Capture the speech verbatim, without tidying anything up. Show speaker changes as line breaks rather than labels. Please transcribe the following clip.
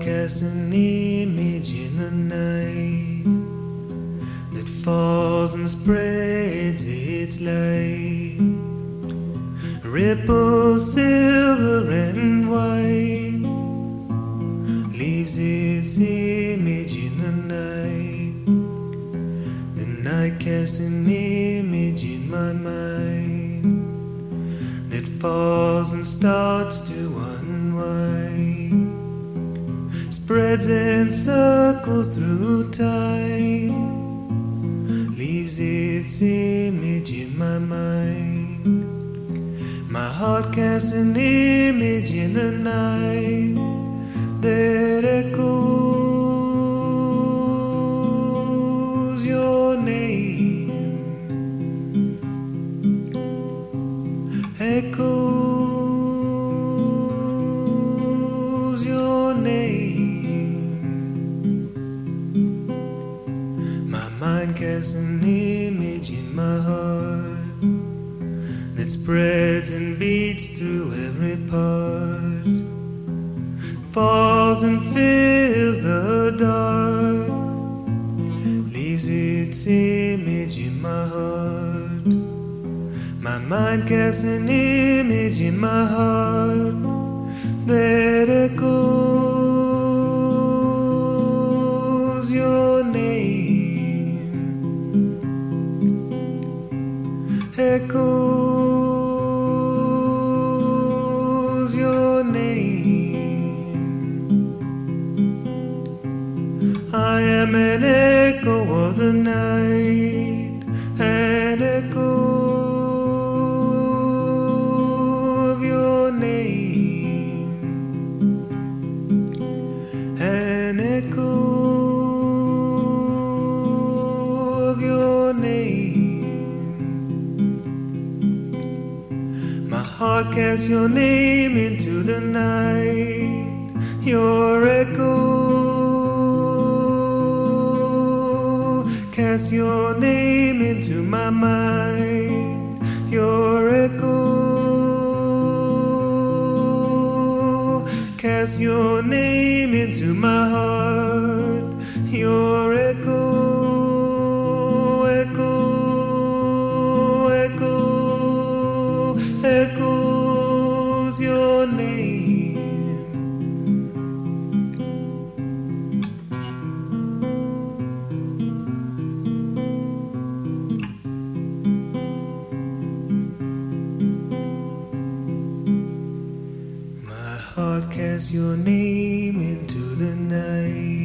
casts an image in the night that falls and spreads its light. Ripples silver and white, leaves its image in the night. The night casts an image in my mind that falls and starts to unwind, spreads and circles through time, leaves its image in my mind. My heart casts an image in the night that echoes your name, echoes your name. My mind casts an image in my heart that spreads and beats through every part, falls and fills the dark, leaves its image in my heart. My mind casts an image in my heart that echoes your name, echoes I am an echo of the night, an echo of your name, an echo of your name. My heart casts your name into the night, your echo. Cast your name into my mind, your echo. Cast your name into my heart, your echo, echo, echo, echoes your name. Heart casts your name into the night.